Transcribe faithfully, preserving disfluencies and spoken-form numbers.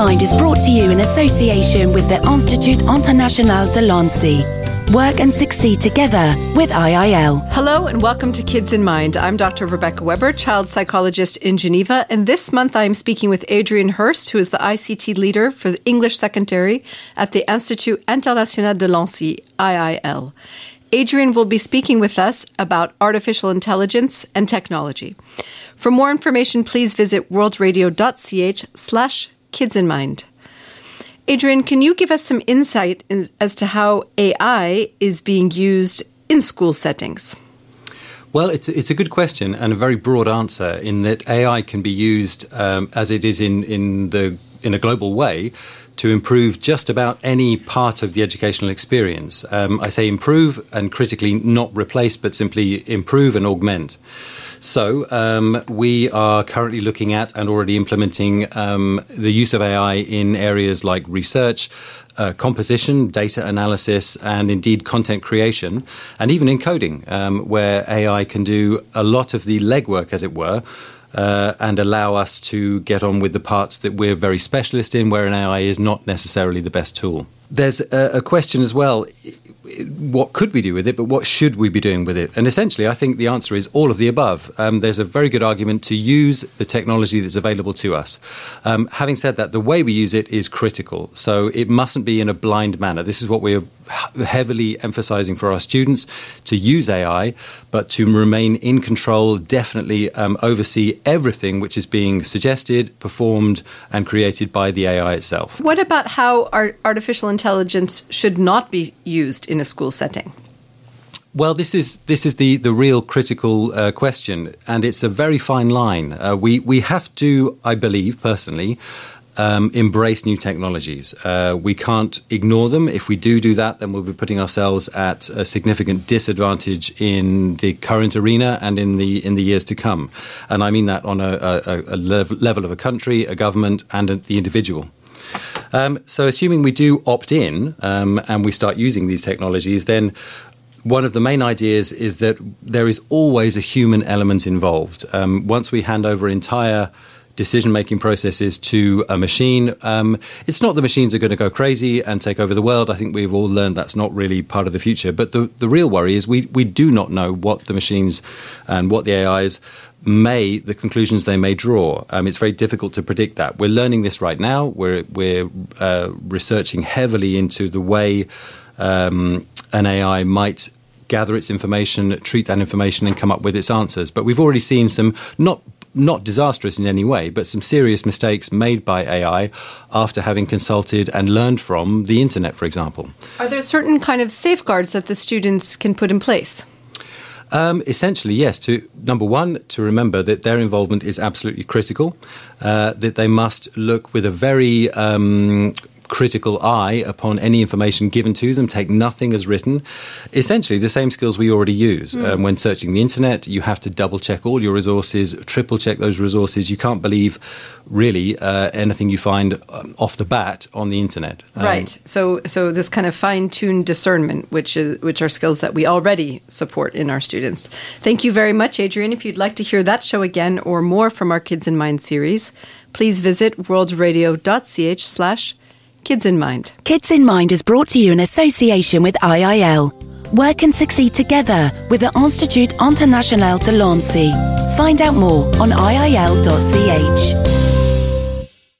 Mind is brought to you in association with the Institut International de Lancy. Work and succeed together with I I L. Hello and welcome to Kids in Mind. I'm Doctor Rebecca Weber, child psychologist in Geneva, and this month I'm speaking with Adrian Hurst, who is the I C T leader for the English Secondary at the Institut International de Lancy, I I L. Adrian will be speaking with us about artificial intelligence and technology. For more information, please visit worldradio.ch slash kids in mind. Adrian, can you give us some insight in, as to how A I is being used in school settings? Well, it's it's a good question and a very broad answer in that A I can be used um, as it is in, in the in a global way to improve just about any part of the educational experience. Um, I say improve and critically not replace, but simply improve and augment. So um, we are currently looking at and already implementing um, the use of A I in areas like research, uh, composition, data analysis, and indeed content creation, and even in coding, um, where A I can do a lot of the legwork, as it were, Uh, and allow us to get on with the parts that we're very specialist in, where an A I is not necessarily the best tool. There's a, a question as well, what could we do with it, but what should we be doing with it? And essentially, I think the answer is all of the above. Um, there's a very good argument to use the technology that's available to us. Um, having said that, the way we use it is critical, so it mustn't be in a blind manner. This is what we're heavily emphasizing for our students, to use A I, but to remain in control, definitely um, oversee everything which is being suggested, performed, and created by the A I itself. What about how our artificial intelligence should not be used in a school setting? Well, this is this is the, the real critical uh, question, and it's a very fine line. Uh, we, we have to, I believe, personally, Um, embrace new technologies. Uh, we can't ignore them. If we do do that, then we'll be putting ourselves at a significant disadvantage in the current arena and in the in the years to come. And I mean that on a, a, a level of a country, a government, and a, the individual. Um, so assuming we do opt in um, and we start using these technologies, then one of the main ideas is that there is always a human element involved. Um, once we hand over entire decision-making processes to a machine, um, it's not the machines are going to go crazy and take over the world. I think we've all learned that's not really part of the future. But the, the real worry is we, we do not know what the machines and what the A Is may, the conclusions they may draw. Um, it's very difficult to predict that. We're learning this right now. We're, we're uh, researching heavily into the way um, an A I might gather its information, treat that information, and come up with its answers. But we've already seen some not not disastrous in any way, but some serious mistakes made by A I after having consulted and learned from the internet, for example. Are there certain kind of safeguards that the students can put in place? Um, essentially, yes. To number one, to remember that their involvement is absolutely critical, uh, that they must look with a very um, critical eye upon any information given to them, take nothing as written. Essentially, the same skills we already use. Mm. Um, when searching the internet, you have to double-check all your resources, triple-check those resources. You can't believe, really, uh, anything you find um, off the bat on the internet. Um, right. So so this kind of fine-tuned discernment, which is, which are skills that we already support in our students. Thank you very much, Adrian. If you'd like to hear that show again or more from our Kids in Mind series, please visit worldradio.ch slash Kids in Mind. Kids in Mind is brought to you in association with I I L. Work and succeed together with the Institut International de Lancy. Find out more on I I L dot C H.